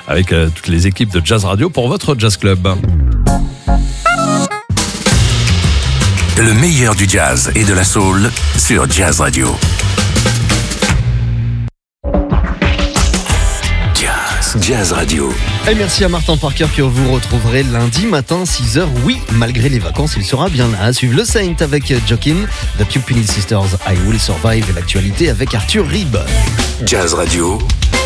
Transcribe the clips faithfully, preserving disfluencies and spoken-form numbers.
avec euh, toutes les équipes de Jazz Radio pour votre Jazz Club. Le meilleur du jazz et de la soul sur Jazz Radio. Jazz, Jazz Radio. Et merci à Martin Parker que vous retrouverez lundi matin six heures. Oui, malgré les vacances, il sera bien là. À suivre le Saint avec Joaquin, The Pupil Sisters, I Will Survive et l'actualité avec Arthur Rib. Jazz Radio.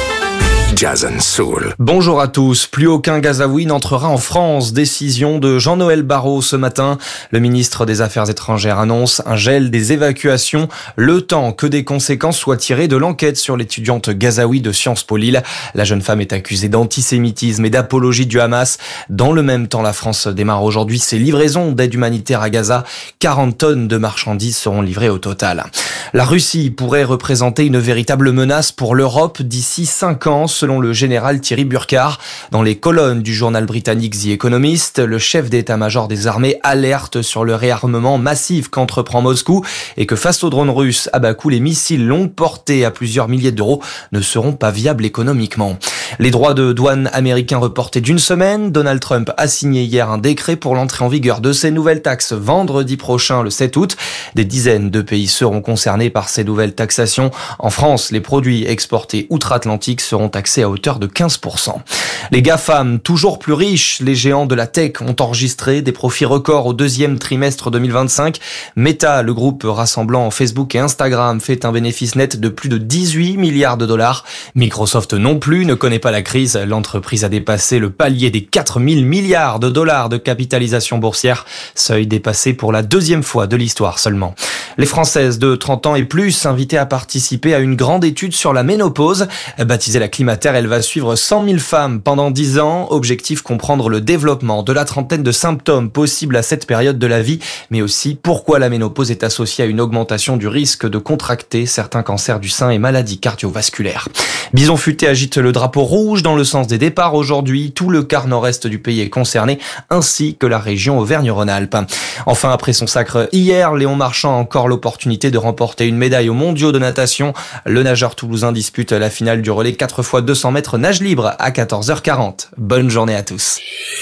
Jazz and Soul. Bonjour à tous. Plus aucun Gazaoui n'entrera en France. Décision de Jean-Noël Barrot ce matin. Le ministre des Affaires étrangères annonce un gel des évacuations, le temps que des conséquences soient tirées de l'enquête sur l'étudiante gazaoui de Sciences Po Lille. La jeune femme est accusée d'antisémitisme et d'apologie du Hamas. Dans le même temps, la France démarre aujourd'hui ses livraisons d'aide humanitaire à Gaza. quarante tonnes de marchandises seront livrées au total. La Russie pourrait représenter une véritable menace pour l'Europe d'ici cinq ans, selon le général Thierry Burkhardt. Dans les colonnes du journal britannique The Economist, le chef d'état-major des armées alerte sur le réarmement massif qu'entreprend Moscou et que face aux drones russes à bas coût, les missiles longs portés à plusieurs milliers d'euros ne seront pas viables économiquement. Les droits de douane américains reportés d'une semaine. Donald Trump a signé hier un décret pour l'entrée en vigueur de ces nouvelles taxes vendredi prochain, le sept août. Des dizaines de pays seront concernés par ces nouvelles taxations. En France, les produits exportés outre-Atlantique seront taxés à hauteur de quinze pour cent. Les GAFAM, toujours plus riches, les géants de la tech ont enregistré des profits records au deuxième trimestre deux mille vingt-cinq. Meta, le groupe rassemblant Facebook et Instagram, fait un bénéfice net de plus de dix-huit milliards de dollars. Microsoft non plus ne connaît pas la crise. L'entreprise a dépassé le palier des quatre mille milliards de dollars de capitalisation boursière, seuil dépassé pour la deuxième fois de l'histoire seulement. Les Françaises de trente ans et plus invitées à participer à une grande étude sur la ménopause. Baptisée la Climater, elle va suivre cent mille femmes pendant dix ans. Objectif, comprendre le développement de la trentaine de symptômes possibles à cette période de la vie, mais aussi pourquoi la ménopause est associée à une augmentation du risque de contracter certains cancers du sein et maladies cardiovasculaires. Bison Futé agite le drapeau rouge dans le sens des départs aujourd'hui. Tout le quart nord-est du pays est concerné, ainsi que la région Auvergne-Rhône-Alpes. Enfin, après son sacre hier, Léon Marchand a encore l'opportunité de remporter une médaille aux mondiaux de natation. Le nageur toulousain dispute la finale du relais quatre fois deux cents mètres nage libre à quatorze heures quarante. Bonne journée à tous.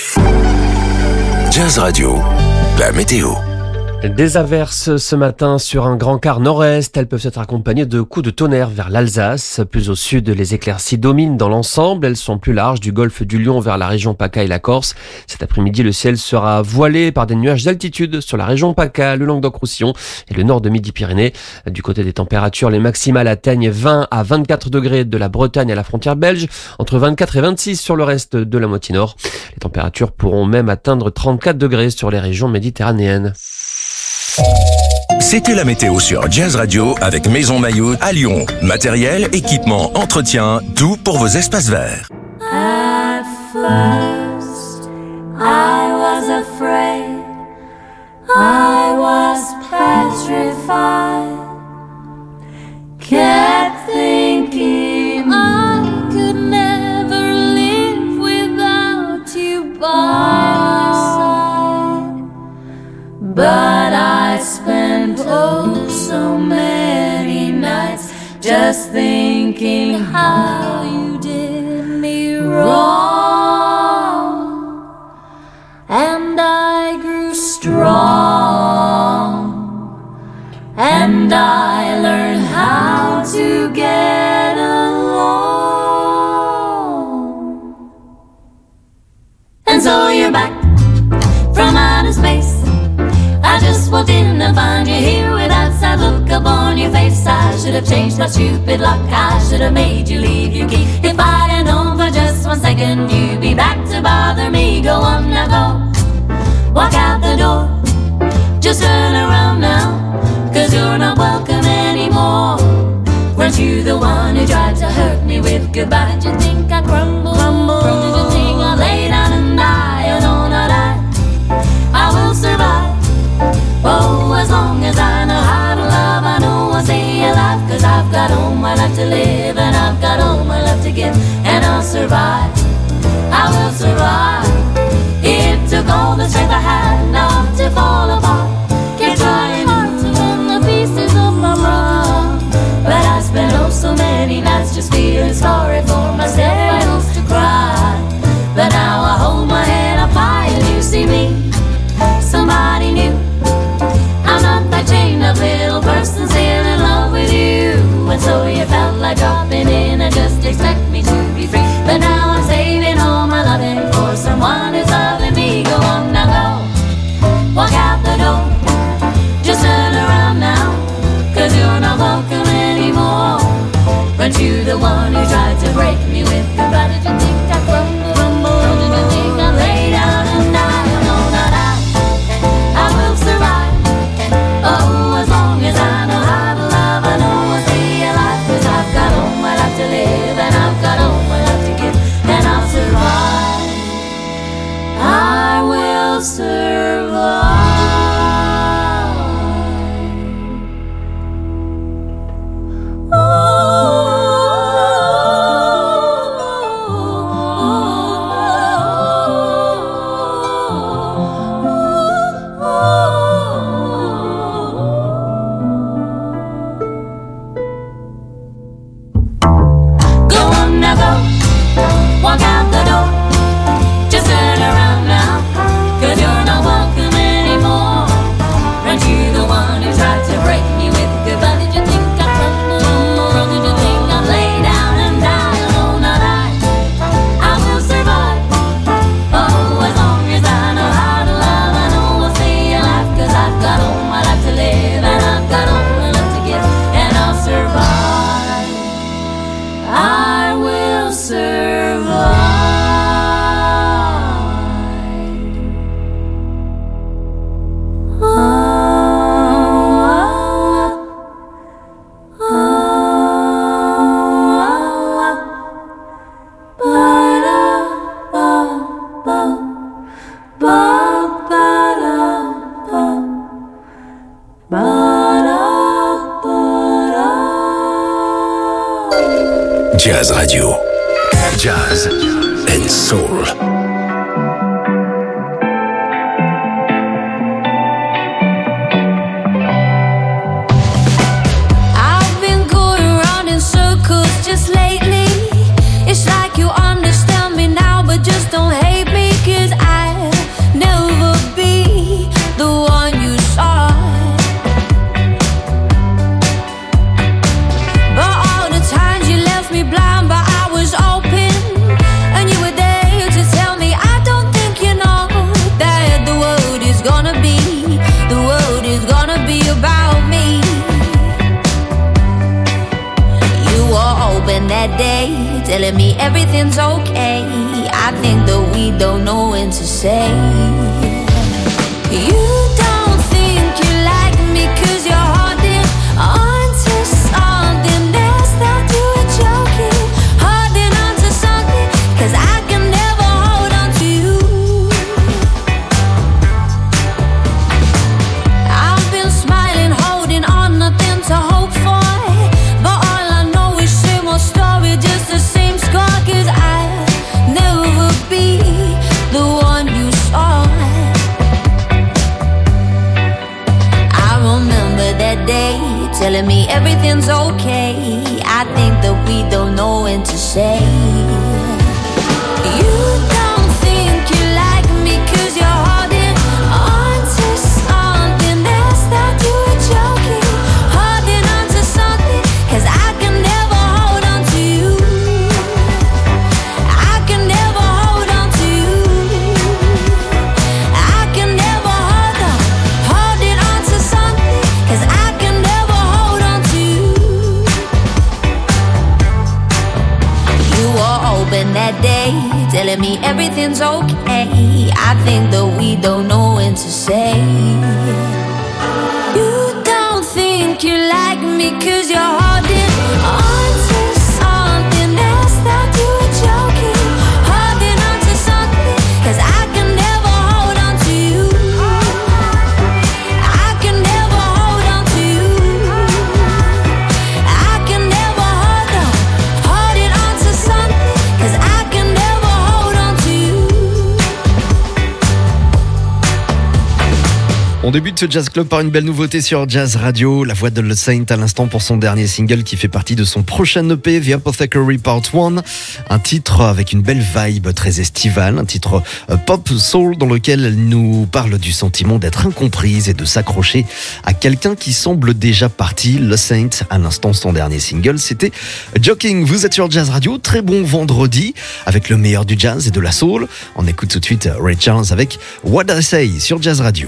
Jazz Radio, la météo. Des averses ce matin sur un grand quart nord-est. Elles peuvent être accompagnées de coups de tonnerre vers l'Alsace. Plus au sud, les éclaircies dominent dans l'ensemble. Elles sont plus larges du golfe du Lion vers la région PACA et la Corse. Cet après-midi, le ciel sera voilé par des nuages d'altitude sur la région PACA, le Languedoc-Roussillon et le nord de Midi-Pyrénées. Du côté des températures, les maximales atteignent vingt à vingt-quatre degrés de la Bretagne à la frontière belge, entre vingt-quatre et vingt-six sur le reste de la moitié nord. Les températures pourront même atteindre trente-quatre degrés sur les régions méditerranéennes. C'était la météo sur Jazz Radio avec Maison Maillot à Lyon. Matériel, équipement, entretien, tout pour vos espaces verts. At first, I was afraid, I was petrified, kept thinking I could never live without you by my side, but I spent oh so many nights just thinking how you did me wrong, and I grew strong, and I learned how to get along. And so you're back from outer space. I just walked in and found you here with that sad look upon your face. I should have changed my stupid luck. I should have made you leave your key. If I'd have known for just one second you'd be back to bother me. Go on now, go. Walk out the door. Just turn around now, 'cause you're not welcome anymore. Weren't you the one who tried to hurt me with goodbye? Did you think I'd crumble? Crumble. Did you think I'd lay down and die? Oh no, not I. I will survive. Oh, as long as I know how to love, I know I'll stay alive. 'Cause I've got all my life to live, and I've got all my love to give, and I'll survive. I will survive. It took all the strength I had not to fall apart. Kept trying hard to mend the pieces of my brother, but I spent oh so many nights just feeling sorry for myself. I used to Jazz Radio. Jazz and Soul. I've been going around in circles just lately. It's like you understand me now, but just don't hate me, 'cause I'll never be the one you saw. But all the times you left me blind, but I was open, and you were there to tell me I don't think you know that the world is gonna be, the world is gonna be about me. You were open that day, telling me everything's okay. I think that we don't know when to say. You don't think you like me 'cause you're holding on to something else, that you were joking. Holding on to something, 'cause I can never hold on to you. I've been smiling, holding on, nothing to hope for. But all I know is same old story, just the same scar, 'cause I'll never be the one you saw. I remember that day, telling me everything's okay. I think that we don't know when to say. You don't think you like me 'cause you're holding on to something else, that you were joking. Holding on to something, 'cause I can never hold on to you. I can never hold on to you. I can never hold on, holding on to something, 'cause I can never hold on to you. You were open that day, telling me everything's okay. I think that we don't know when to say. You don't think you like me 'cause you're holding on to something else, that you were joking. Holding on to something, 'cause I can never hold on to you. I can never hold on to you. I can never hold on, holding on to something, 'cause I can never hold on to you. On débute ce Jazz Club par une belle nouveauté sur Jazz Radio. La voix de Le Saint à l'instant pour son dernier single qui fait partie de son prochain E P, The Apothecary Part un. Un titre avec une belle vibe très estivale, un titre euh, pop soul dans lequel elle nous parle du sentiment d'être incomprise et de s'accrocher à quelqu'un qui semble déjà parti. Le Saint, à l'instant son dernier single, c'était Joking. Vous êtes sur Jazz Radio, très bon vendredi avec le meilleur du jazz et de la soul. On écoute tout de suite Ray Charles avec What I Say sur Jazz Radio.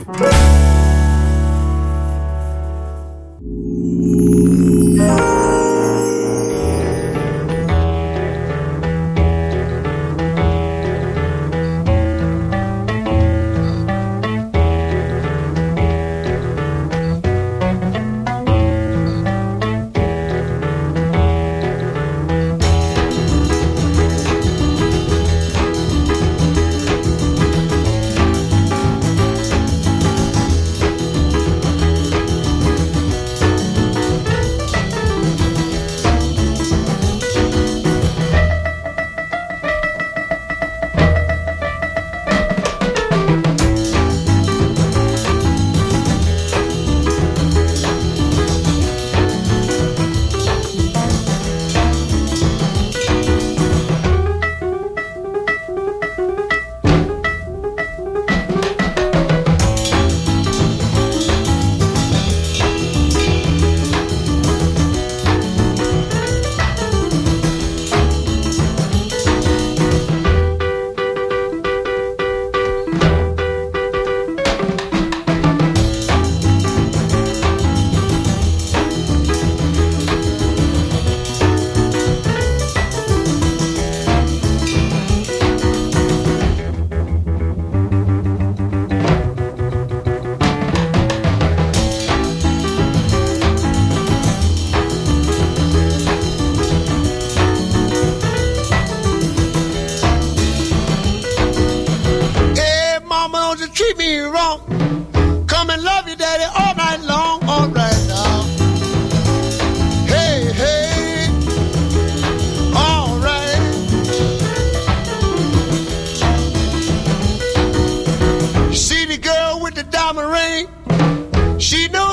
Oh,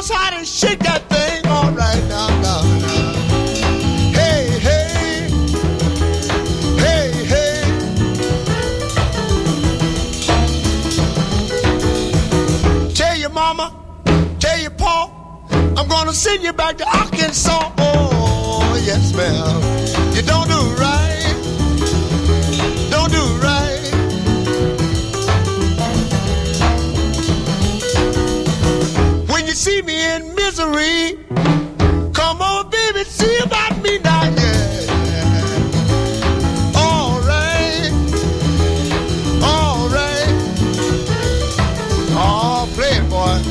knows how to shake that thing all right now, now, now. Hey, hey, hey, hey. Tell your mama, tell your pa, I'm gonna send you back to Arkansas. Oh, yes, ma'am. You don't do right, don't do right. When you see me in misery, come on, baby, see about me now, yeah. All right, all right. Oh, play it, boy.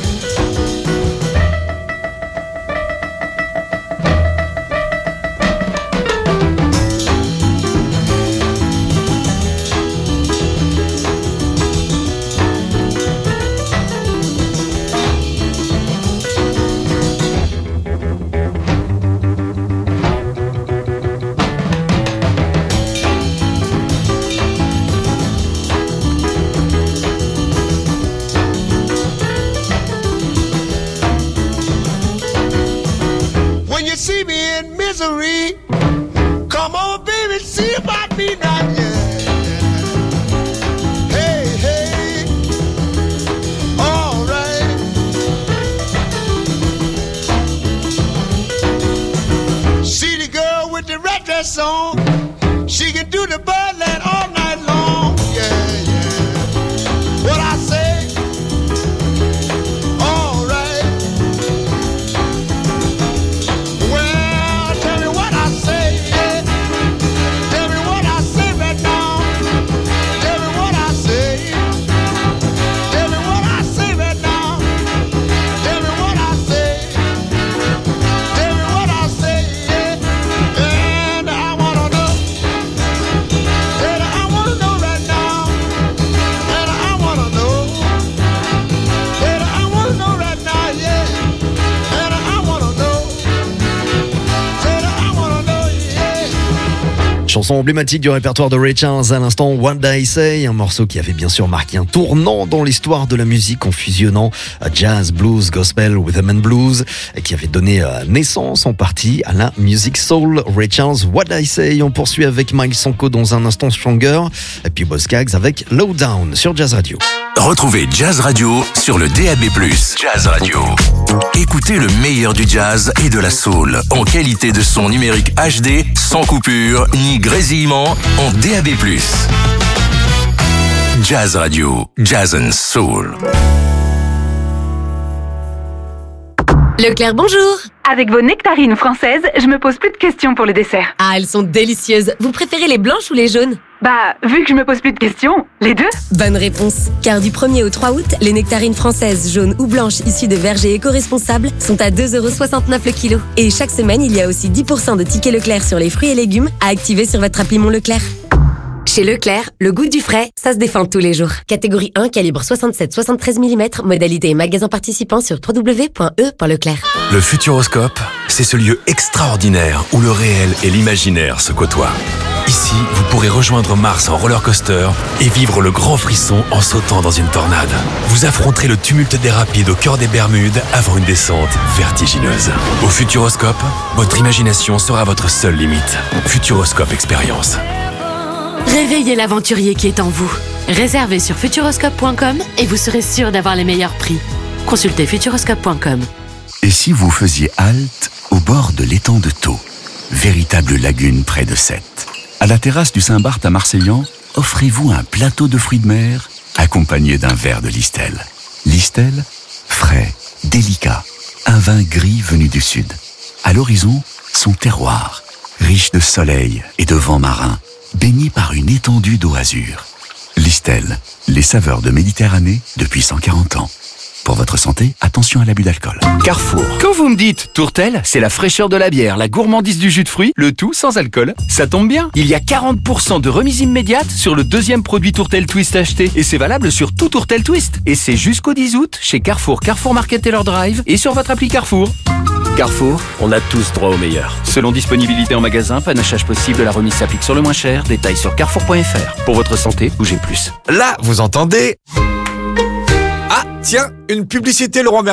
When you see me in misery, come on, baby, see about me now, yeah. Hey, hey, all right. See the girl with the red dress on, she can do the birdland all night long, yeah, yeah. What I say? All right. Well, tell me what I say, yeah. Tell me what I say right now. Tell me what I say. Tell me what I say right now. Tell me what I say. Tell me what I say, yeah. And I wanna know. And I wanna know right now. And I wanna know. And I wanna know right now, yeah. And I wanna know. And I wanna know, yeah. Chanson emblématique du répertoire de Ray Charles à l'instant, What I Say, un morceau qui avait bien sûr marqué un tournant dans l'histoire de la musique en fusionnant jazz, blues, gospel, rhythm and blues, et qui avait donné naissance en partie à la musique soul. Ray Charles, What I Say. On poursuit avec Miles Sonko dans un instant, Stronger, et puis Boz Scaggs avec Low Down sur Jazz Radio. Retrouvez Jazz Radio sur le D A B plus. Jazz Radio. Écoutez le meilleur du jazz et de la soul en qualité de son numérique H D, sans coupure ni grésillement, en D A B plus. Jazz Radio. Jazz and Soul. Leclerc, bonjour. Avec vos nectarines françaises, je me pose plus de questions pour le dessert. Ah, elles sont délicieuses. Vous préférez les blanches ou les jaunes? Bah, vu que je me pose plus de questions, les deux. Bonne réponse. Car du premier au trois août, les nectarines françaises, jaunes ou blanches issues de vergers éco-responsables sont à deux euros soixante-neuf le kilo. Et chaque semaine, il y a aussi dix pour cent de tickets Leclerc sur les fruits et légumes à activer sur votre appli Mon Leclerc. Chez Leclerc, le goût du frais, ça se défend tous les jours. Catégorie un, calibre soixante-sept soixante-treize millimètres, modalité et magasin participant sur w w w point e point leclerc. Le Futuroscope, c'est ce lieu extraordinaire où le réel et l'imaginaire se côtoient. Ici, vous pourrez rejoindre Mars en roller coaster et vivre le grand frisson en sautant dans une tornade. Vous affronterez le tumulte des rapides au cœur des Bermudes avant une descente vertigineuse. Au Futuroscope, votre imagination sera votre seule limite. Futuroscope Expérience. Réveillez l'aventurier qui est en vous. Réservez sur futuroscope point com et vous serez sûr d'avoir les meilleurs prix. Consultez futuroscope point com. Et si vous faisiez halte au bord de l'étang de Thau, véritable lagune près de Sète? À la terrasse du Saint-Barth à Marseillan, offrez-vous un plateau de fruits de mer accompagné d'un verre de Listel. Listel, frais, délicat, un vin gris venu du sud. À l'horizon, son terroir, riche de soleil et de vent marin, baigné par une étendue d'eau azur. Listel, les saveurs de Méditerranée depuis cent quarante ans. Pour votre santé, attention à l'abus d'alcool. Carrefour. Quand vous me dites Tourtel, c'est la fraîcheur de la bière, la gourmandise du jus de fruits, le tout sans alcool. Ça tombe bien. Il y a quarante pour cent de remise immédiate sur le deuxième produit Tourtel Twist acheté. Et c'est valable sur tout Tourtel Twist. Et c'est jusqu'au dix août chez Carrefour, Carrefour Market Taylor Drive et sur votre appli Carrefour. Carrefour, on a tous droit au meilleur. Selon disponibilité en magasin, panachage possible, la remise s'applique sur le moins cher. Détails sur carrefour point f r. Pour votre santé, bougez plus. Là, vous entendez... Ah, tiens, une publicité Leroy Merlin.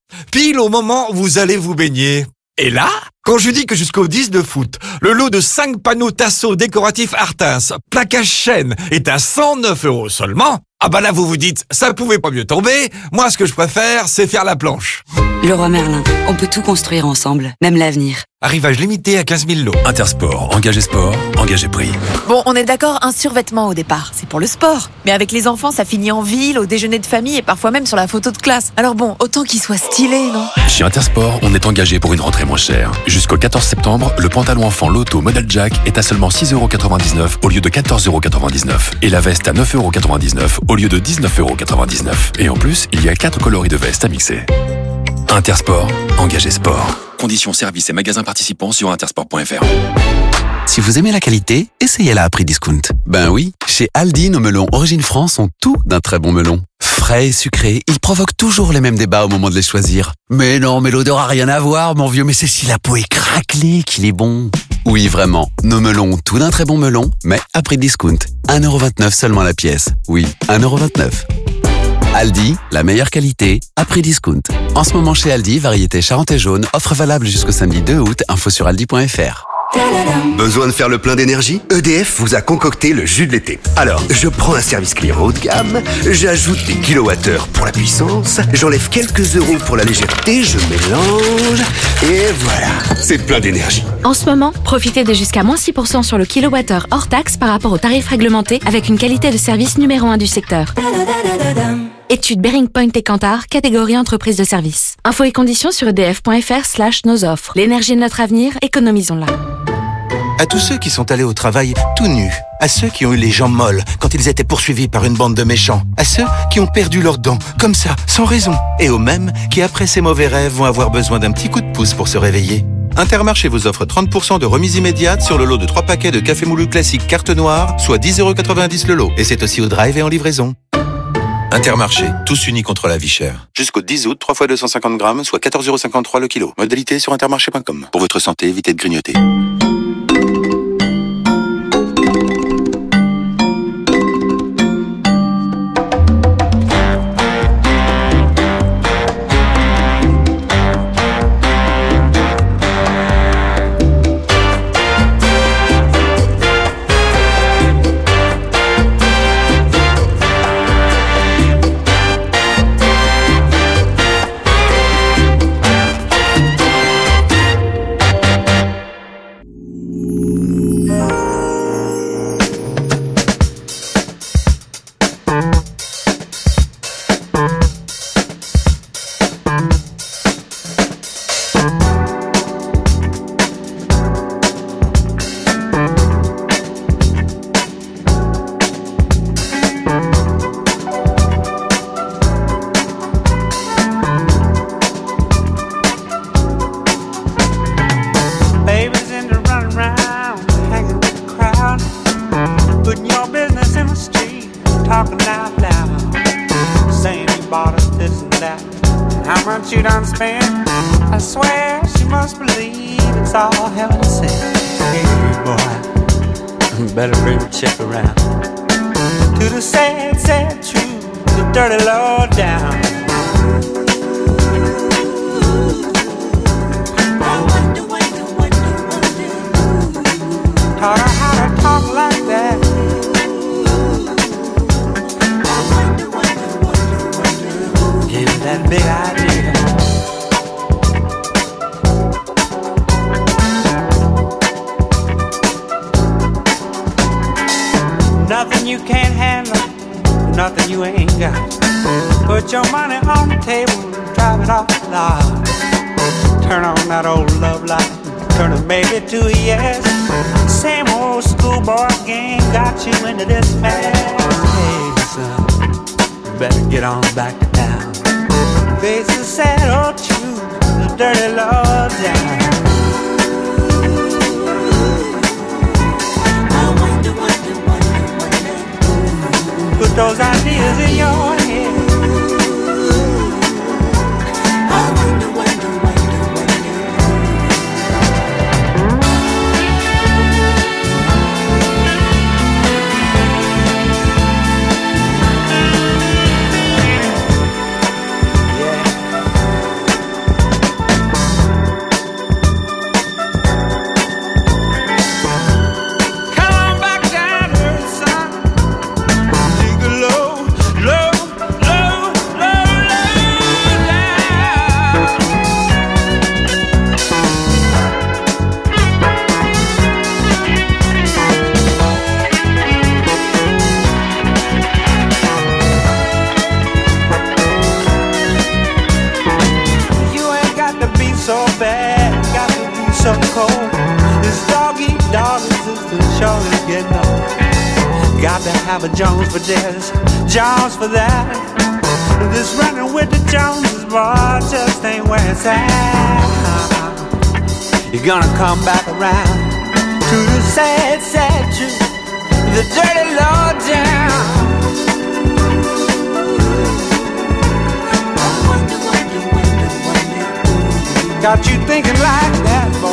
pile au moment où vous allez vous baigner. Et là, quand je dis que jusqu'au dix de foot, le lot de cinq panneaux Tasso décoratifs Artins, plaquage chêne, est à cent neuf euros seulement, ah bah là vous vous dites, ça pouvait pas mieux tomber, moi ce que je préfère, c'est faire la planche. Leroy Merlin, on peut tout construire ensemble, même l'avenir. Arrivage limité à quinze mille lots. Intersport, engagé sport, engagé prix. Bon, on est d'accord, un survêtement au départ, c'est pour le sport. Mais avec les enfants, ça finit en ville, au déjeuner de famille et parfois même sur la photo de classe. Alors bon, autant qu'il soit stylé, non ? Chez Intersport, on est engagé pour une rentrée moins chère. Jusqu'au quatorze septembre, le pantalon enfant Lotto modèle Jack est à seulement six euros quatre-vingt-dix-neuf au lieu de quatorze euros quatre-vingt-dix-neuf. Et la veste à neuf euros quatre-vingt-dix-neuf au lieu de dix-neuf euros quatre-vingt-dix-neuf. Et en plus, il y a quatre coloris de veste à mixer. Intersport, engagé sport. Conditions, services et magasins participants sur intersport point f r. Si vous aimez la qualité, essayez-la à prix discount. Ben oui, chez Aldi, nos melons Origine France ont tout d'un très bon melon. Frais et sucrés, ils provoquent toujours les mêmes débats au moment de les choisir. Mais non, mais l'odeur a rien à voir, mon vieux, mais c'est si la peau est craquelée qu'il est bon. Oui, vraiment, nos melons ont tout d'un très bon melon, mais à prix discount. un euro vingt-neuf seulement la pièce. Oui, un euro vingt-neuf. Aldi, la meilleure qualité, à prix discount. En ce moment chez Aldi, variété Charente et jaune, offre valable jusqu'au samedi deux août, info sur aldi point f r. Besoin de faire le plein d'énergie ? E D F vous a concocté le jus de l'été. Alors, je prends un service client haut de gamme, j'ajoute des kilowattheures pour la puissance, j'enlève quelques euros pour la légèreté, je mélange, et voilà, c'est plein d'énergie. En ce moment, profitez de jusqu'à moins six pour cent sur le kilowattheure hors taxe par rapport au tarif réglementé avec une qualité de service numéro un du secteur. Étude Bearing Point et Kantar, catégorie entreprise de service. Infos et conditions sur edf point f r slash nos offres. L'énergie de notre avenir, économisons-la. À tous ceux qui sont allés au travail tout nus, à ceux qui ont eu les jambes molles quand ils étaient poursuivis par une bande de méchants, à ceux qui ont perdu leurs dents, comme ça, sans raison, et aux mêmes qui, après ces mauvais rêves, vont avoir besoin d'un petit coup de pouce pour se réveiller. Intermarché vous offre trente pour cent de remise immédiate sur le lot de trois paquets de café moulu classique carte noire, soit dix euros quatre-vingt-dix le lot. Et c'est aussi au drive et en livraison. Intermarché, tous unis contre la vie chère. Jusqu'au dix août, trois fois deux cent cinquante grammes, soit quatorze euros cinquante-trois le kilo. Modalité sur intermarché point com. Pour votre santé, évitez de grignoter. Nothing you can't handle, nothing you ain't got. Put your money on the table and drive it off the lot. Turn on that old love light, turn a maybe to a yes. Same old schoolboy game got you into this mess. Hey son, you better get on back to town. Face the sad old truth, the dirty law down. Put those ideas in your head. I wonder, wonder, wonder, wonder. Yeah. got to have a Jones for this, Jones for that. This running with the Joneses, boy, just ain't where it's at. You're gonna come back around to the sad, sad truth, the dirty low down. Got you thinking like that, boy.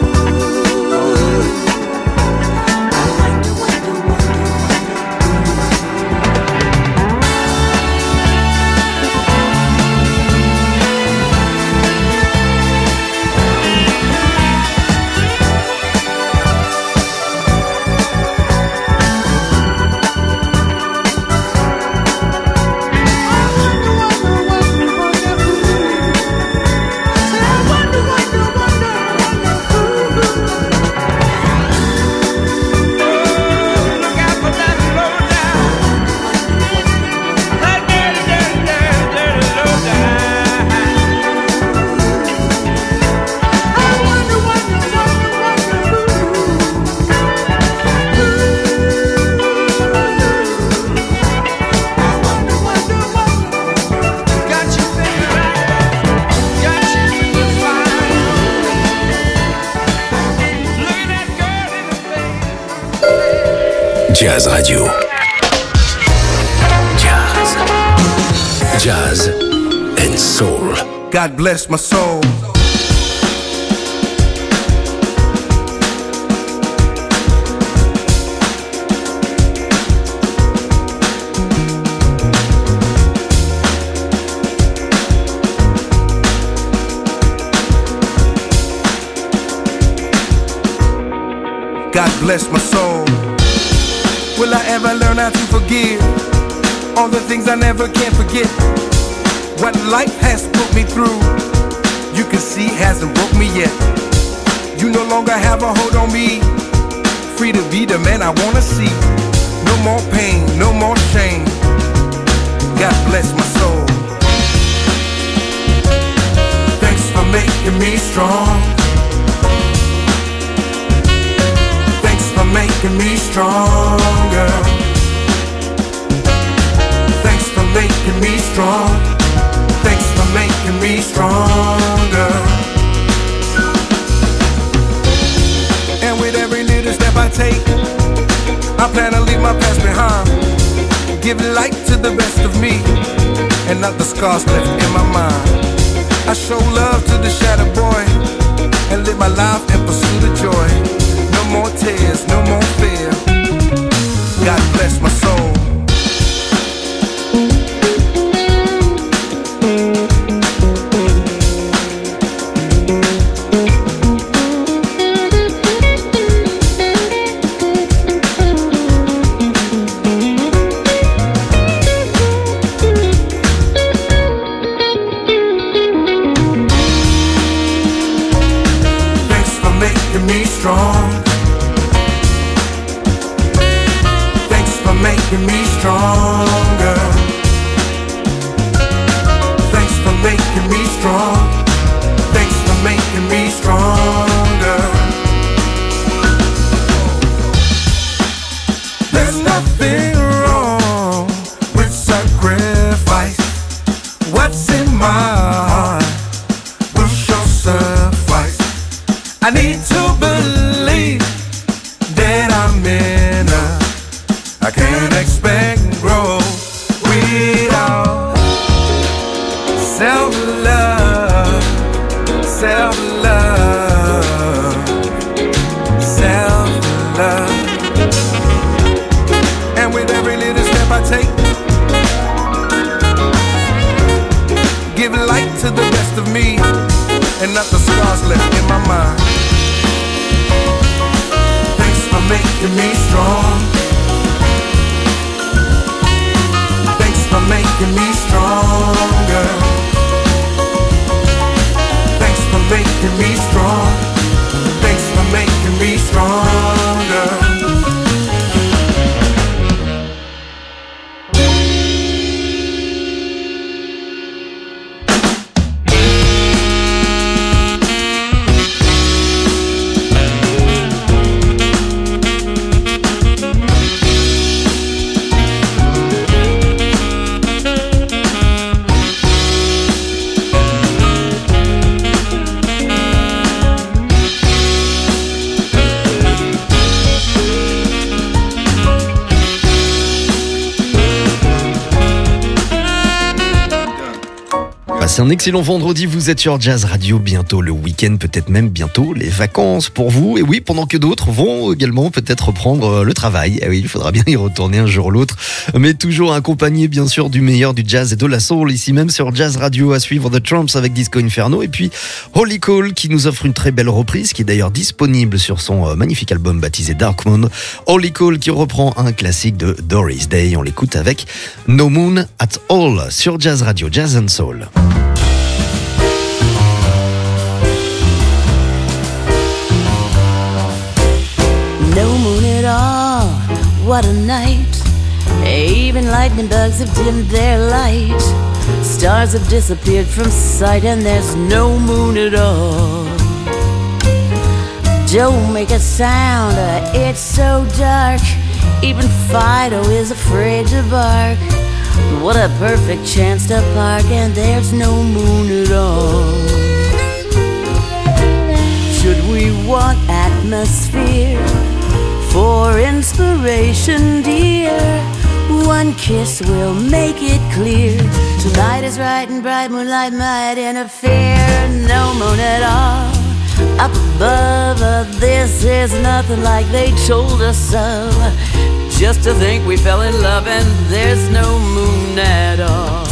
Jazz Radio. Jazz. Jazz and soul. God bless my soul. God bless my soul. Will I ever learn how to forgive all the things I never can forget? What life has put me through, you can see hasn't broke me yet. You no longer have a hold on me. Free to be the man I wanna see. No more pain, no more shame. God bless my soul. Thanks for making me strong. For making me stronger. Thanks for making me strong. Thanks for making me stronger. And with every little step I take, I plan to leave my past behind. Give light to the best of me, and not the scars left in my mind. I show love to the shattered boy, and live my life and pursue the joy. No more tears, no more fear. God bless my soul. Thanks for making me strong. Making me stronger. Thanks for making me strong. Thanks for making me stronger. There's nothing wrong with sacrifice. What's in my heart will sure suffice. I need to believe that I'm in a I can't expect growth without self-love, self-love, self-love. And with every little step I take, give light to the best of me, and not the scars left in my mind. Thanks for making me strong. Making me stronger. Thanks for making me strong. Thanks for making me stronger. Passez un excellent vendredi, vous êtes sur Jazz Radio, bientôt le week-end, peut-être même bientôt les vacances pour vous. Et oui, pendant que d'autres vont également peut-être reprendre le travail. Et oui, il faudra bien y retourner un jour ou l'autre, mais toujours accompagné bien sûr du meilleur du jazz et de la soul, ici même sur Jazz Radio, à suivre The Tramps avec Disco Inferno, et puis Holy Call qui nous offre une très belle reprise, qui est d'ailleurs disponible sur son magnifique album baptisé Dark Moon. Holy Call qui reprend un classique de Doris Day, on l'écoute avec No Moon at All sur Jazz Radio, Jazz and Soul. No moon at all, what a night. Even lightning bugs have dimmed their light. Stars have disappeared from sight and there's no moon at all. Don't make a sound, uh, it's so dark. Even Fido is afraid to bark. What a perfect chance to park and there's no moon at all. Should we want atmosphere for inspiration, dear? One kiss will make it clear. Tonight is right and bright, moonlight might interfere. No moon at all up above, uh, this is nothing like they told us of. Just to think we fell in love and there's no moon at all.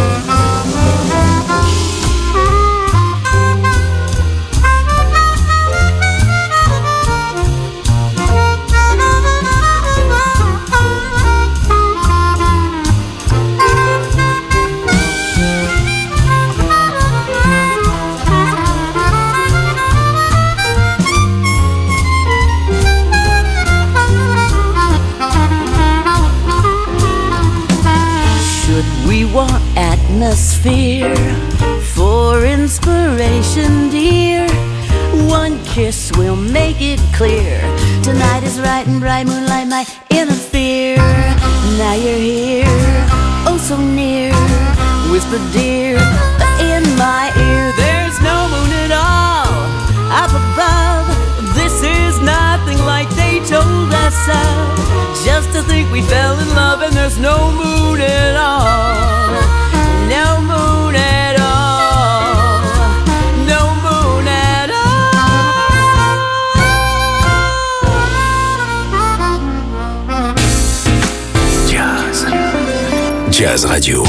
Want atmosphere for inspiration, dear? One kiss will make it clear. Tonight is right and bright, moonlight might interfere. Now you're here, oh so near. Whisper dear in my ear. There's no moon at all up above. This is nothing like they told us of. Just to think we fell in love and there's no moon at all. No moon at all. No moon at all. Jazz. Jazz Radio.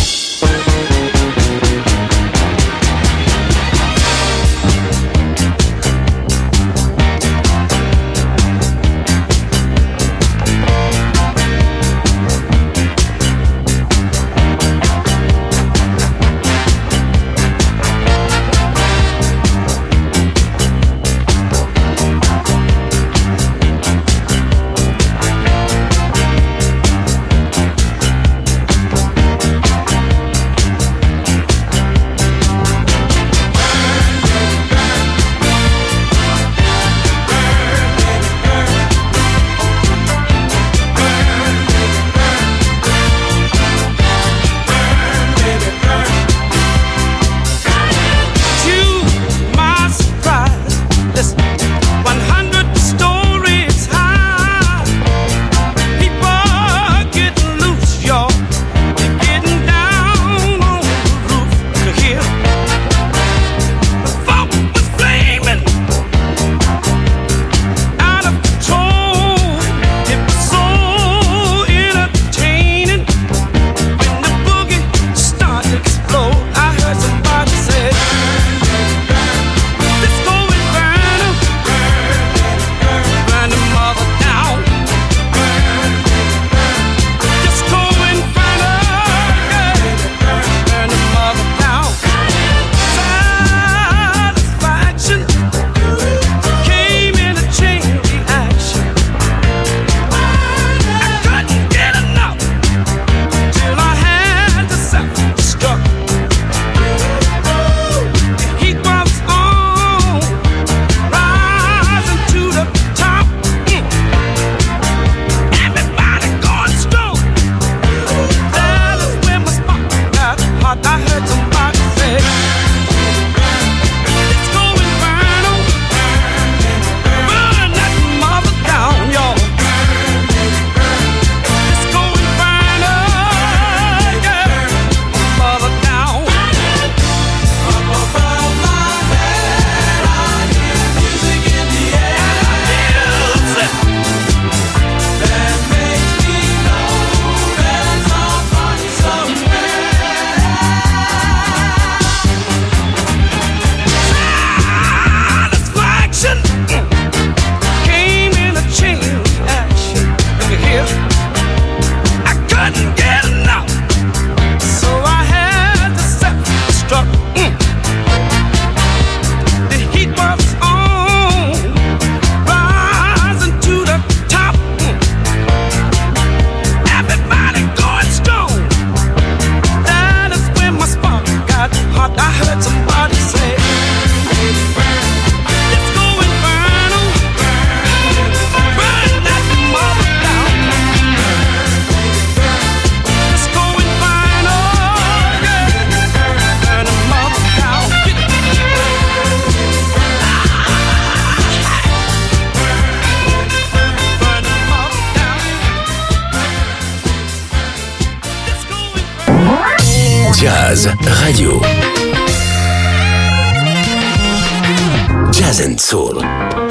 Jazz Radio. Jazz and Soul.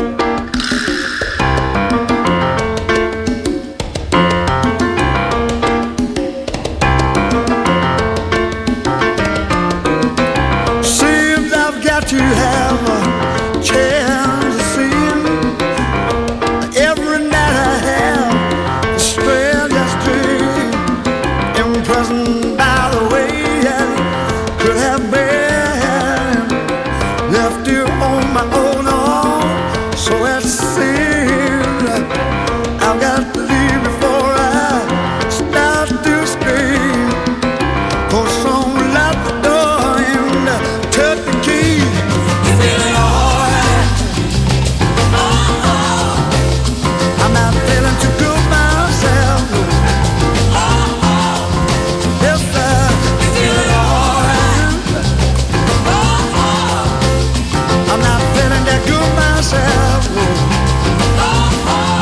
Seems I've got to have a chance to see him. Every night I have the strangest dream, imprisoned by the way I could have been left here on my own. Oh, so it seems I've got to leave before I start to scream. 'Cause someone locked the door and took the key. Feeling alright. Oh, oh. I'm not feeling too good myself. Oh, oh. Yes, sir. Feeling alright. Oh, oh. I'm not feeling that good myself. Oh, oh.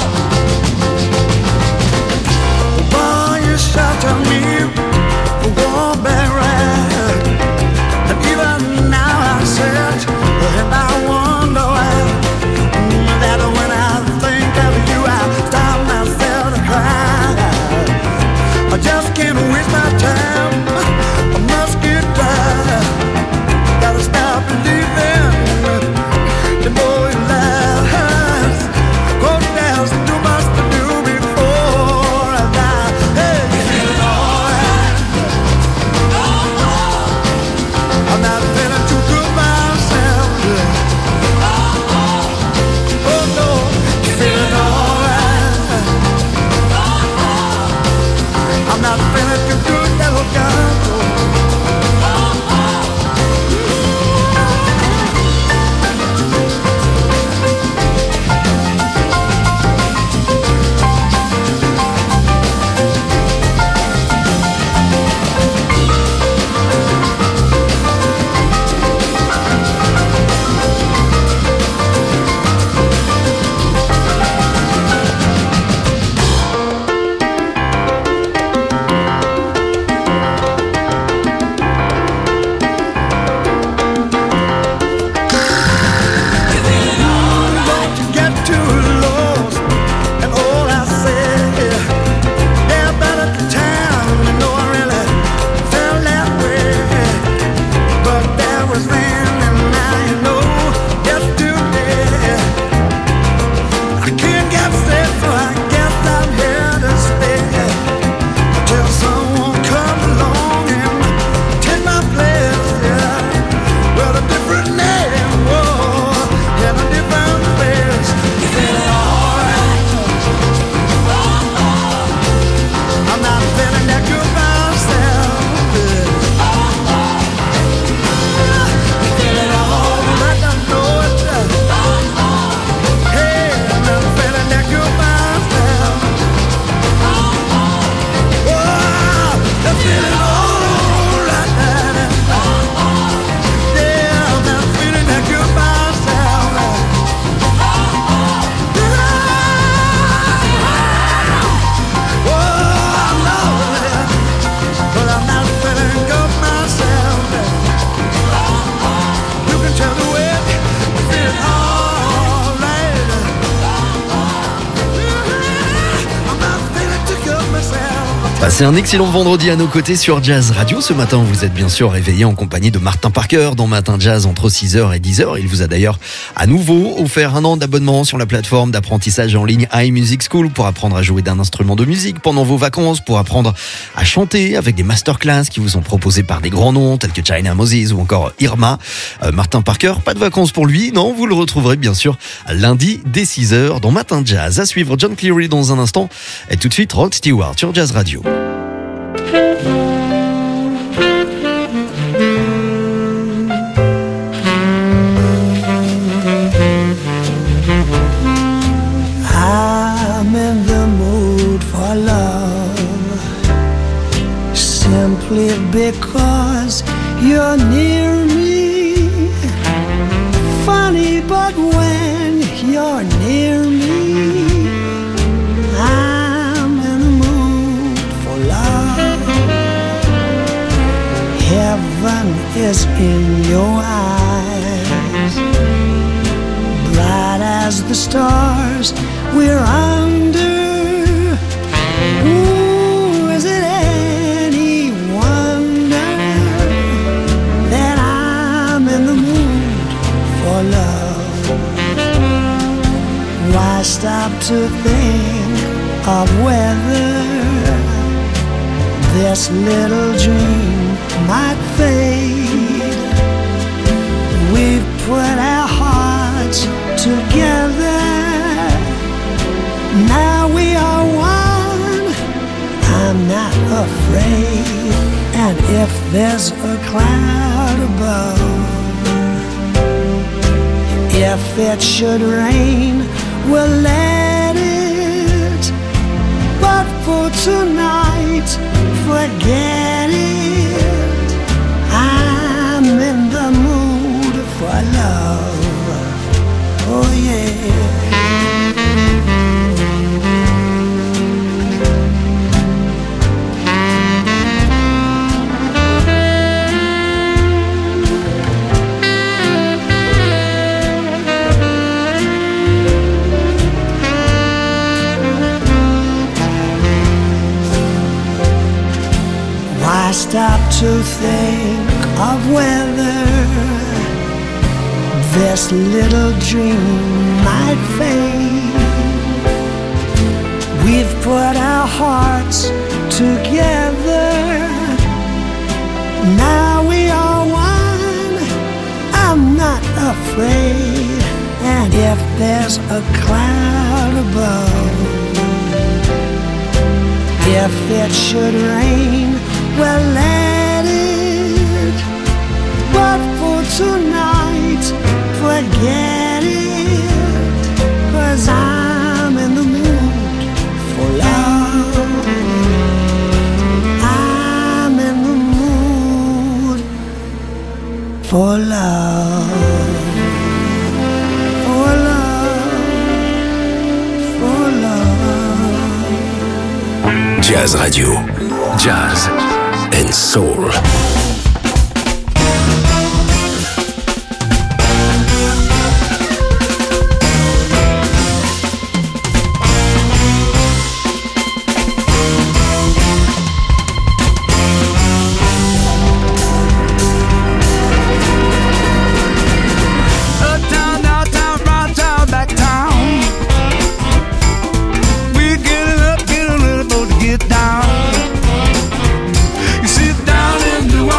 Boy, you shelter me for one bad ride. And even now I sit and I wonder why, mm, that when I think of you I stop myself to cry. I just can't waste my time, I must get tired. Gotta stop believing the boy lies. 'Cause there's too much to do before I die. Hey, feeling alright. Oh, oh. I'm not feeling too good myself. Oh, oh. Oh no, feeling alright. Oh, oh. I'm not feeling too good, little girl. Oh, oh. Don't get too lost, and all I say, yeah, but at the time, I know I really felt that way. But there was then and now, you know, yesterday. I can't get sick, so I guess I'm here to stay. Until someone comes along and take my place, yeah. Well, a different name, whoa, and a different place. Feeling alright. Oh, oh. I'm not feeling that good myself. Oh, oh. Feeling alright, I know it. Oh, oh. Hey, I'm not feeling that good myself. Oh, oh. Oh, I'm feeling alright. Oh, oh. Yeah, I'm not feeling that good myself. Oh, oh. Oh, I know it, but I'm not feeling good myself. Oh, oh. You can tell the way I'm feeling alright. Oh, oh. I'm not feeling too good myself. Passez un excellent vendredi à nos côtés sur Jazz Radio. Ce matin, vous êtes bien sûr réveillé en compagnie de Martin Parker dans Matin Jazz entre six heures et dix heures. Il vous a d'ailleurs à nouveau offert un an d'abonnement sur la plateforme d'apprentissage en ligne iMusic School pour apprendre à jouer d'un instrument de musique pendant vos vacances, pour apprendre à chanter avec des masterclass qui vous sont proposés par des grands noms tels que China Moses ou encore Irma. Euh, Martin Parker, pas de vacances pour lui, non, vous le retrouverez bien sûr lundi dès six heures dans Matin Jazz. À suivre John Cleary dans un instant et tout de suite Rod Stewart sur Jazz Radio. I'm in the mood for love, simply because you're near me. Funny, but when you're near me, I'm in the mood for love. Heaven is in your eyes, bright as the stars we're under. Ooh, is it any wonder that I'm in the mood for love? Why stop to think of whether this little dream might fade? We've put our hearts together, now we are one. I'm not afraid, and if there's a cloud above, if it should rain, we'll let it. But for tonight, forget it. I'm in the mood for love. Oh yeah. I stop to think of whether this little dream might fade. We've put our hearts together, now we are one. I'm not afraid, and if there's a cloud above, if it should rain, well, let it. But for tonight, forget it. 'Cause I'm in the mood for love. I'm in the mood for love. For love. For love. Jazz Radio. Jazz and Soul. Uptown, downtown, round town, back town. We're getting up, getting a little boat to get down. You sit down in the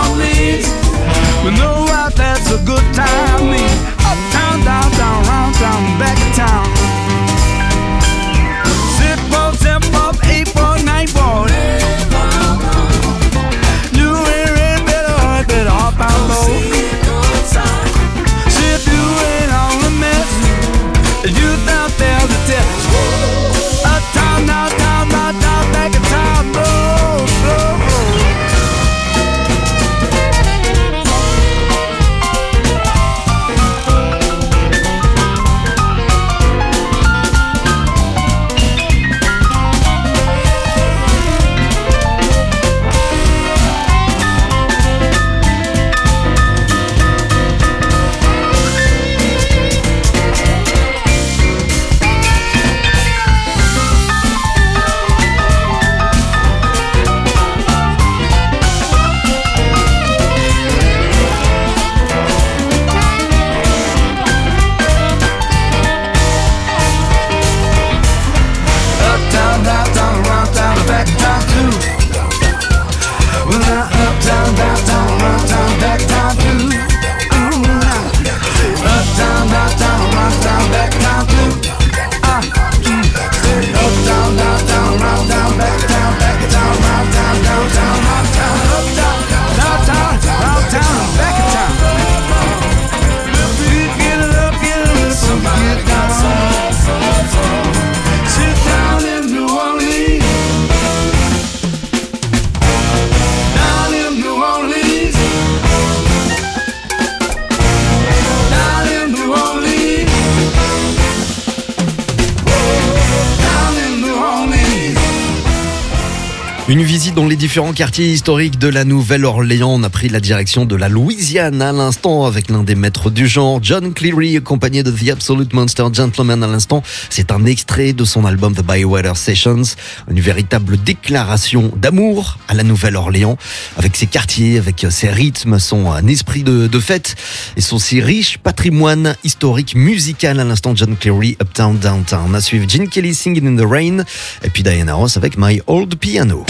Une visite dans les différents quartiers historiques de la Nouvelle-Orléans. On a pris la direction de la Louisiane à l'instant avec l'un des maîtres du genre, John Cleary, accompagné de The Absolute Monster Gentleman à l'instant. C'est un extrait de son album The Bywater Sessions. Une véritable déclaration d'amour à la Nouvelle-Orléans avec ses quartiers, avec ses rythmes, son esprit de, de fête et son si riche patrimoine historique musical à l'instant. John Cleary, Uptown Downtown. À suivre Gene Kelly, Singing in the Rain et puis Diana Ross avec My Old Piano.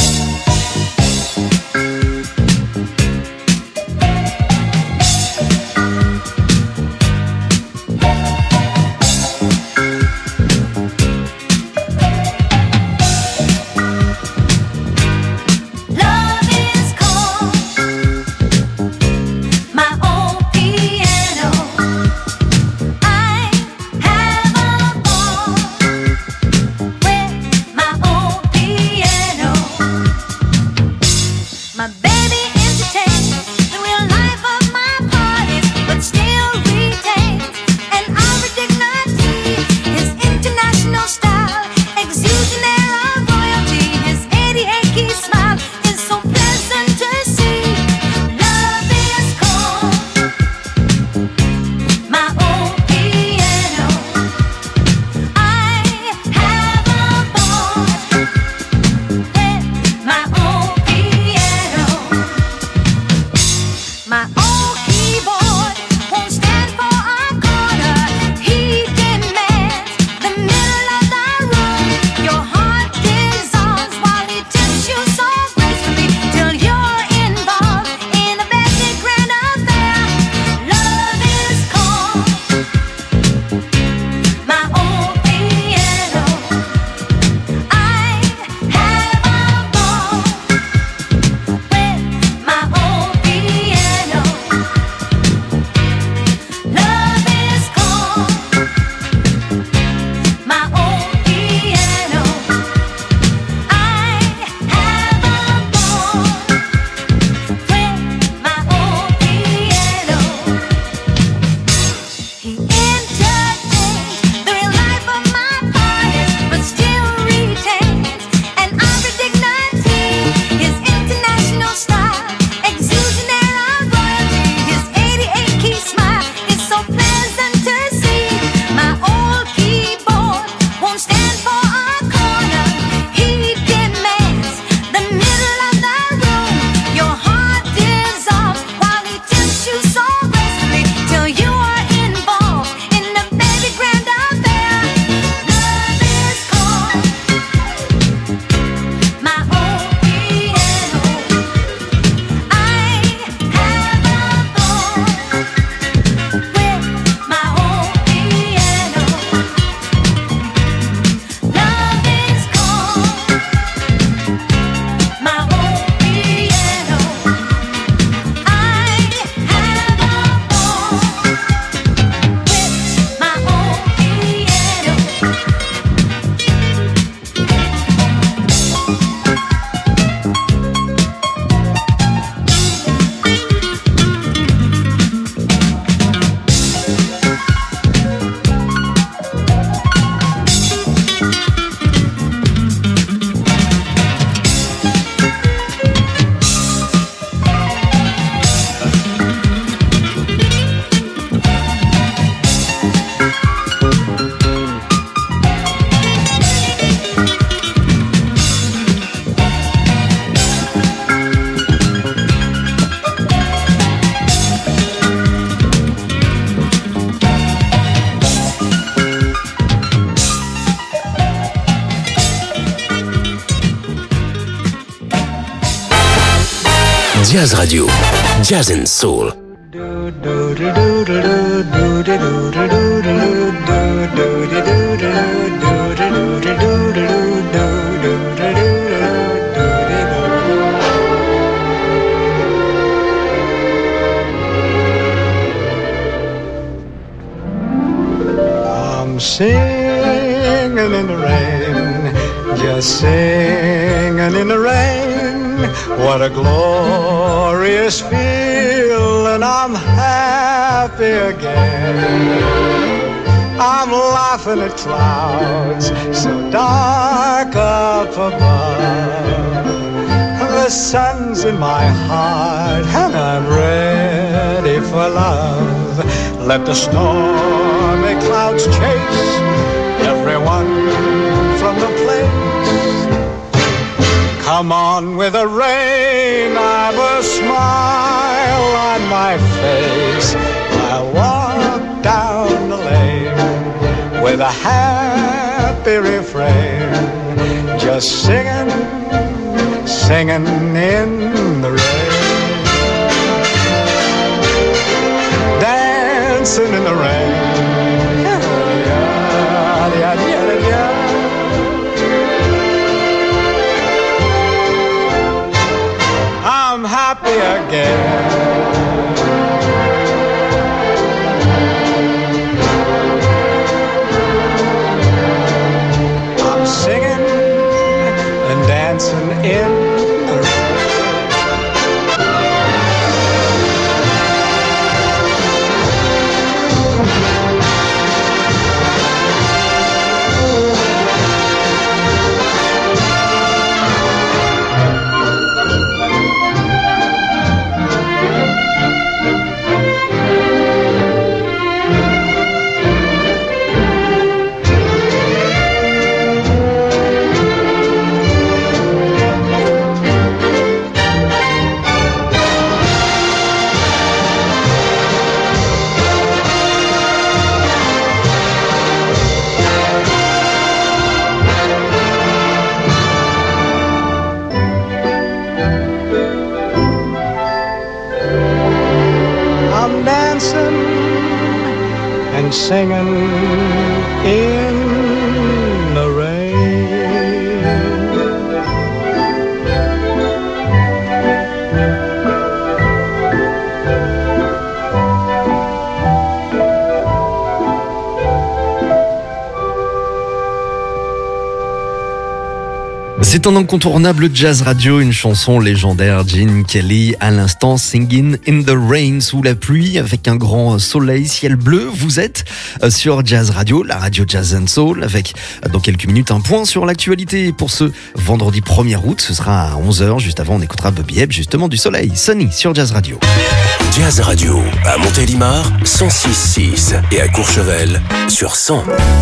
Jazz Radio, Jazz and Soul. I'm singing in the rain, just singing in the rain. What a glorious feeling, I'm happy again. I'm laughing at clouds so dark up above. The sun's in my heart and I'm ready for love. Let the stormy clouds chase everyone from the place. Come on with the rain, I've a smile on my face. I walk down the lane with a happy refrain, just singing, singing in the rain, dancing in the rain. I'm happy again. I'm singing and dancing in the rain. I'm dancing and singing in the rain. C'est un incontournable jazz radio, une chanson légendaire, Gene Kelly, à l'instant, Singing in the Rain, sous la pluie, avec un grand soleil, ciel bleu. Vous êtes sur Jazz Radio, la radio Jazz and Soul, avec dans quelques minutes un point sur l'actualité pour ce vendredi premier août. Ce sera à onze heures, juste avant on écoutera Bobby Hebb, justement du soleil. Sunny sur Jazz Radio. Jazz Radio, à Montélimar, cent six virgule six et à Courchevel, sur cent.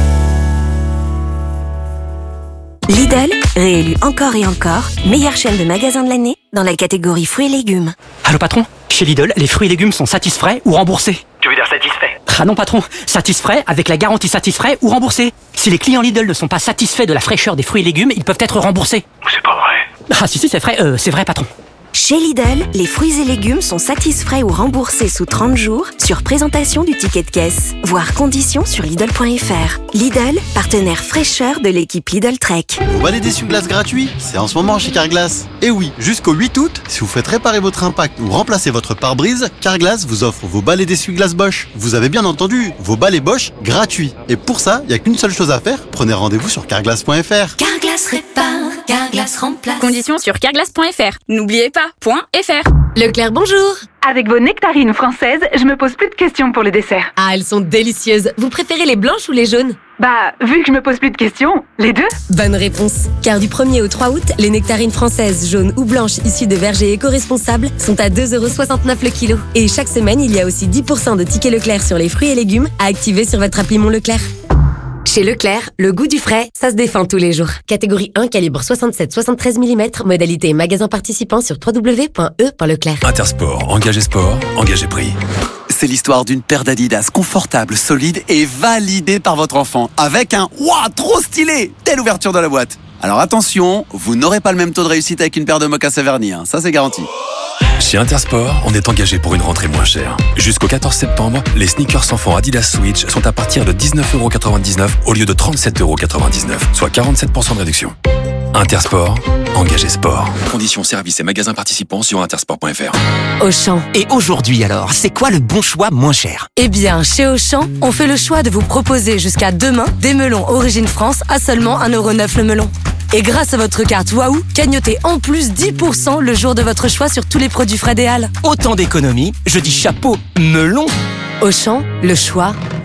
Lidl, réélu encore et encore, meilleure chaîne de magasins de l'année dans la catégorie fruits et légumes. Allô patron, chez Lidl, les fruits et légumes sont satisfaits ou remboursés. Tu veux dire satisfait? Ah non patron, satisfaits avec la garantie satisfait ou remboursé. Si les clients Lidl ne sont pas satisfaits de la fraîcheur des fruits et légumes, ils peuvent être remboursés. C'est pas vrai. Ah si si c'est vrai, euh, c'est vrai patron. Chez Lidl, les fruits et légumes sont satisfaits ou remboursés sous trente jours sur présentation du ticket de caisse. Voir conditions sur Lidl point F R. Lidl, partenaire fraîcheur de l'équipe Lidl Trek. Vous balais d'essuie-glace gratuit? C'est en ce moment chez Carglass. Et oui, jusqu'au huit août, si vous faites réparer votre impact ou remplacer votre pare-brise, Carglass vous offre vos balais d'essuie-glace Bosch. Vous avez bien entendu, vos balais Bosch gratuits. Et pour ça, il n'y a qu'une seule chose à faire, prenez rendez-vous sur Carglass point F R. Carglass répare, Carglass remplace. Conditions sur Carglass point F R. N'oubliez pas, .fr. Leclerc, bonjour. Avec vos nectarines françaises, je me pose plus de questions pour le dessert. Ah, elles sont délicieuses. Vous préférez les blanches ou les jaunes? Bah, vu que je me pose plus de questions, les deux. Bonne réponse. Car du premier au trois août, les nectarines françaises jaunes ou blanches issues de vergers éco-responsables sont à deux euros soixante-neuf le kilo. Et chaque semaine, il y a aussi dix pour cent de tickets Leclerc sur les fruits et légumes à activer sur votre appli Mon Leclerc. Chez Leclerc, le goût du frais, ça se défend tous les jours. Catégorie un, calibre soixante-sept soixante-treize millimètres, modalité magasin participant sur w w w point e point leclerc. Intersport, engagé sport, engagé prix. C'est l'histoire d'une paire d'Adidas confortable, solide et validée par votre enfant. Avec un « Ouah, trop stylé !» dès l'ouverture de la boîte. Alors attention, vous n'aurez pas le même taux de réussite avec une paire de mocassins vernis, hein. Ça c'est garanti. Chez Intersport, on est engagé pour une rentrée moins chère. Jusqu'au quatorze septembre, les sneakers enfants Adidas Switch sont à partir de dix-neuf euros quatre-vingt-dix-neuf au lieu de trente-sept euros quatre-vingt-dix-neuf, soit quarante-sept pour cent de réduction. Intersport, engagé sport. Conditions, services et magasins participants sur intersport point F R. Auchan. Et aujourd'hui alors, c'est quoi le bon choix moins cher? Eh bien, chez Auchan, on fait le choix de vous proposer jusqu'à demain des melons Origine France à seulement un euro neuf le melon. Et grâce à votre carte Waouh, cagnotez en plus dix pour cent le jour de votre choix sur tous les produits Fred et Halles. Autant d'économies, je dis chapeau, melon. Auchan, le choix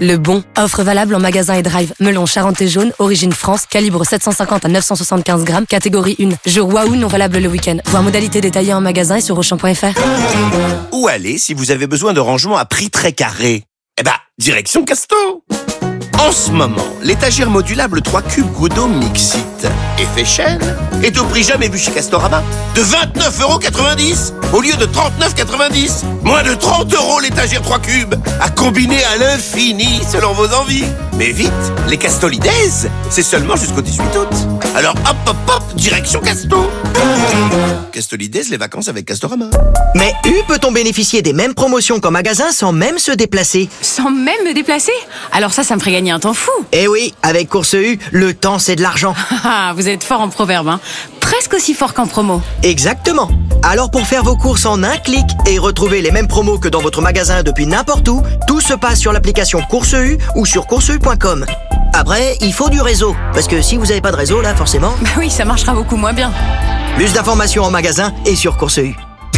Le bon. Offre valable en magasin et drive. Melon Charente et jaune, origine France, calibre sept cent cinquante à neuf cent soixante-quinze grammes, catégorie un. Jour waouh non valable le week-end. Voir modalité détaillée en magasin et sur auchan point f r. Où aller si vous avez besoin de rangement à prix très carré? Eh ben, direction Casto. En ce moment, l'étagère modulable trois cubes Godot Mixit effet chaîne est au prix jamais vu chez Castorama de vingt-neuf euros quatre-vingt-dix au lieu de trente-neuf euros quatre-vingt-dix. Moins de trente euros l'étagère trois cubes à combiner à l'infini selon vos envies. Mais vite, les Castolides, c'est seulement jusqu'au dix-huit août. Alors hop hop hop, direction Casto. Castolides, les vacances avec Castorama. Mais U peut-on bénéficier des mêmes promotions qu'en magasin sans même se déplacer? Sans même me déplacer? Alors ça, ça me ferait gagner un temps fou. Eh oui, avec Course U, le temps c'est de l'argent. Ah, vous êtes fort en proverbe, hein. Presque aussi fort qu'en promo. Exactement. Alors pour faire vos courses en un clic et retrouver les mêmes promos que dans votre magasin depuis n'importe où, tout se passe sur l'application Course U ou sur course u point com. Après, il faut du réseau, parce que si vous n'avez pas de réseau, là, forcément... Bah oui, ça marchera beaucoup moins bien. Plus d'informations en magasin et sur Course U.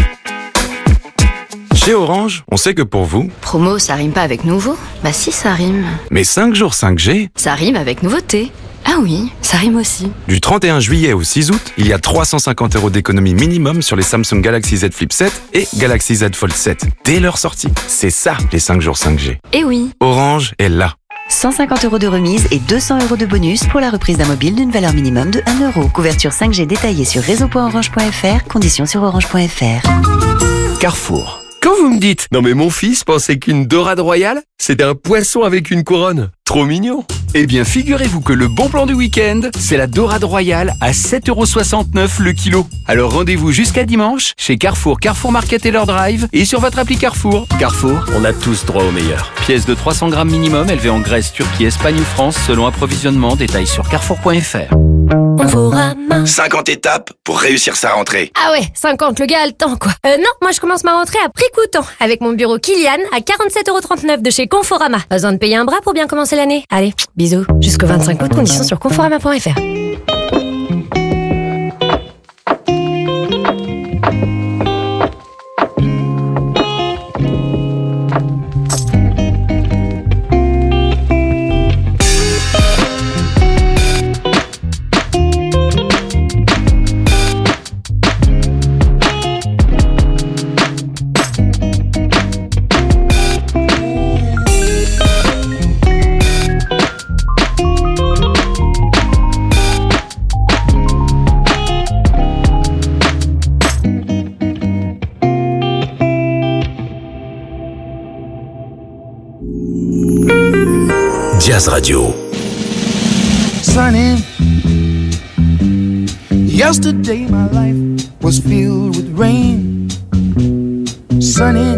Chez Orange, on sait que pour vous... Promo, ça rime pas avec nouveau? Bah si, ça rime. Mais cinq jours cinq G... Ça rime avec nouveauté. Ah oui, ça rime aussi. Du trente et un juillet au six août, il y a trois cent cinquante euros d'économie minimum sur les Samsung Galaxy Z Flip sept et Galaxy Z Fold sept. Dès leur sortie. C'est ça, les cinq jours cinq G. Eh oui. Orange est là. cent cinquante euros de remise et deux cents euros de bonus pour la reprise d'un mobile d'une valeur minimum de un euro. Couverture cinq G détaillée sur réseau point orange point f r. Conditions sur orange point f r. Carrefour. Quand vous me dites « Non mais mon fils pensait qu'une dorade royale, c'était un poisson avec une couronne. Trop mignon !» Eh bien, figurez-vous que le bon plan du week-end, c'est la dorade royale à sept euros soixante-neuf le kilo. Alors rendez-vous jusqu'à dimanche chez Carrefour, Carrefour Market et leur drive et sur votre appli Carrefour. Carrefour, on a tous droit au meilleur. Pièce de trois cents grammes minimum, élevée en Grèce, Turquie, Espagne ou France, selon approvisionnement. Détails sur carrefour point f r. cinquante étapes pour réussir sa rentrée. Ah ouais, cinquante, le gars a le temps quoi. Euh non, moi je commence ma rentrée à prix coûtant avec mon bureau Kilian à quarante-sept euros trente-neuf de chez Conforama. Pas besoin de payer un bras pour bien commencer l'année. Allez, bisous. Jusqu'au vingt-cinq août, conditions sur conforama point f r. Jazz Radio. Sunny, yesterday my life was filled with rain. Sunny,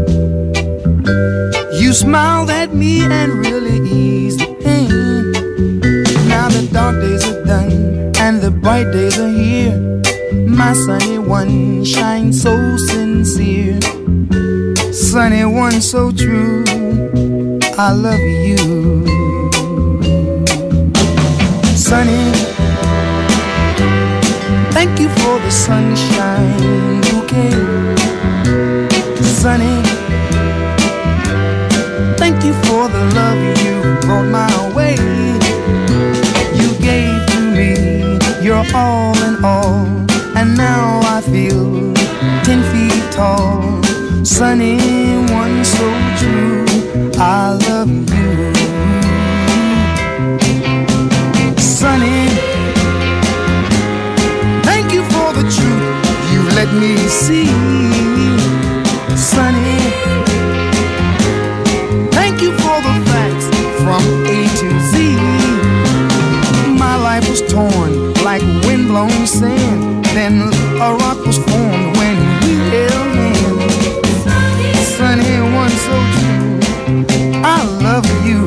you smiled at me and really eased the pain. Now the dark days are done and the bright days are here. My sunny one shines so sincere. Sunny one so true, I love you. Sunny, thank you for the sunshine bouquet. Sunny, thank you for the love you brought my way. You gave to me your all in all, and now I feel ten feet tall. Sunny, one so true, I love you. Sunny, thank you for the truth you let me see. Sunny, thank you for the facts from A to Z. My life was torn like windblown sand, then a rock was formed when we held hands. Sunny, one so true, I love you.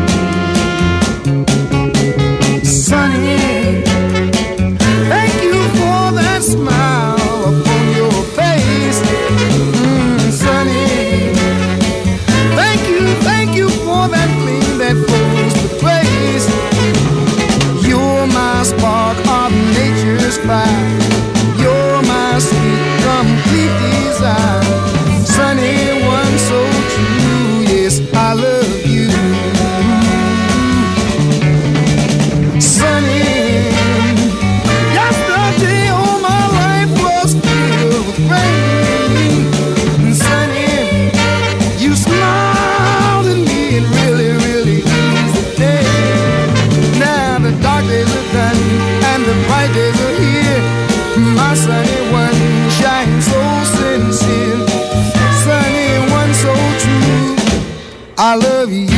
Sunny, thank you for that smile upon your face. Mm, sunny, thank you, thank you for that gleam that flows with grace. You're my spark of nature's fire. I love you.